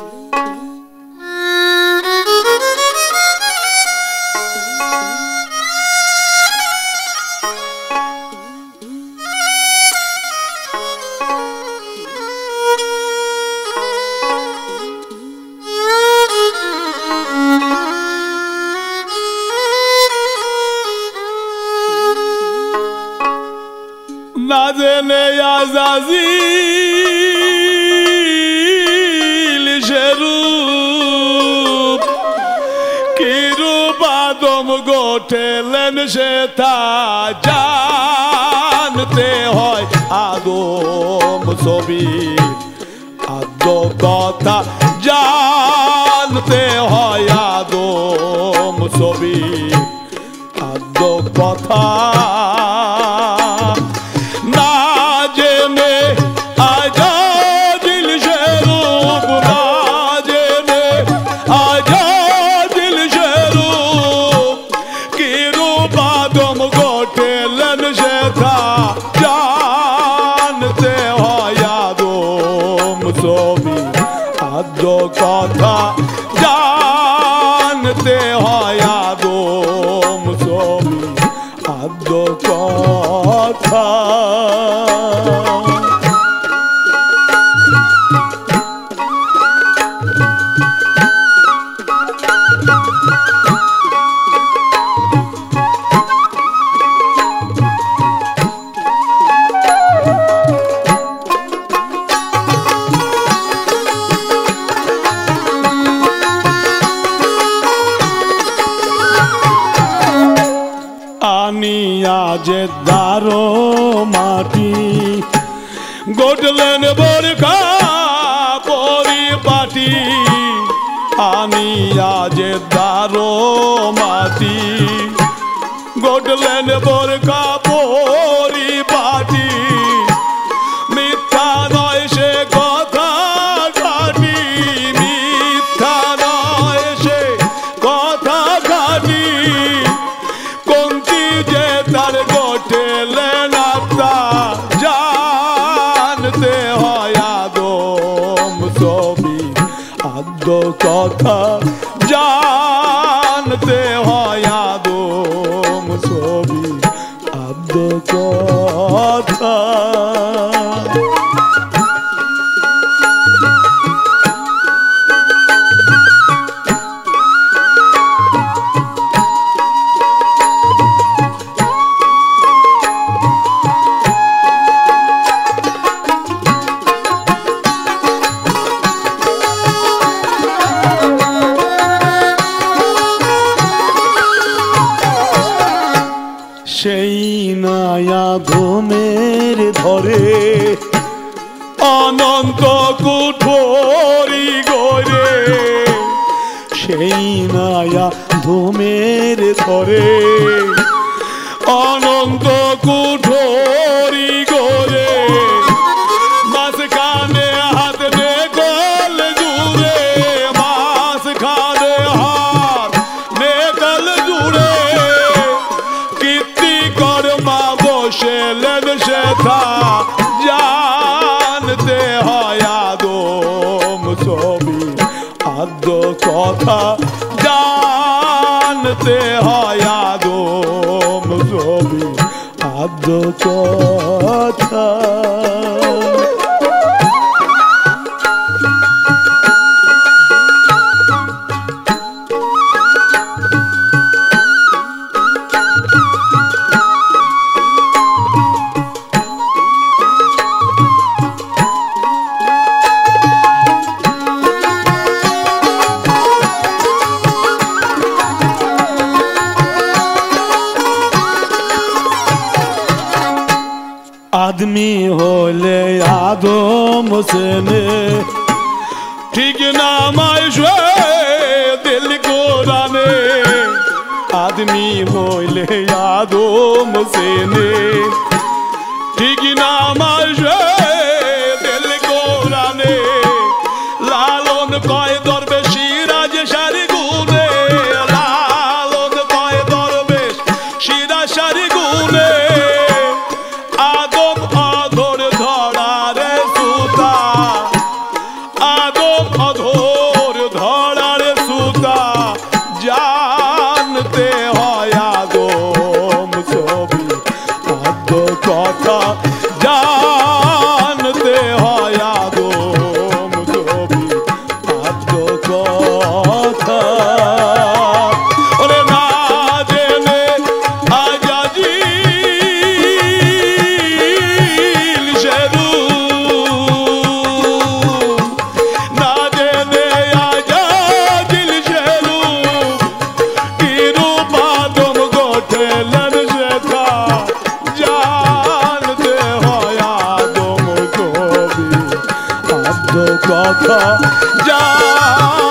না জেনে আজাজিল সেরূপ কি রূপ আদম গোঠেলেন সে তা জানতে হয় আদম ছবি আদ্য কথা জানতে হয় আদম ছবি আদ্য কথা কথা জানতে হয় আদম ছবি আদ্য কথা আনিয়া যে দারো মাটি গোটলেন বোরখা পরিপাটি আনিয়া যে দারো মাটি গোটলেন বোরখা পরিপাটি মিথ্যা নয় সে কথা ঘাটি মিথ্যা নয় সে কথা ঘাটি তার গোটেলেন আত্মা জানতে হয় আদম ছবি আদ্য কথা জানতে হয় আদম ছবি আদ্য কথা সেই নয়া ধুমের ধরে অনন্ত কুঠরি গরে সেই নয়া ধুমের ধরে অনন্ত কুঠরি গরে মাঝখানে হাত নে গল জুড়ে মাঝখানে হাত নে গল জুড়ে বসেলেন সেথা জানতে হয় আদম ছবি আদ্য কথা জানতে হয় আদম ছবি আদ্য কথা आदमी होले आदम सेने ठीक नाम दिल कुराने आदमी होले आदम सेने ठीक नाम दिल कुराने लालन कय दरवेश सिराज सारी गुने लालन कय दरवेश सिराज सारी गुने आदम अधोर धरा रे सुता आदम अधोर जा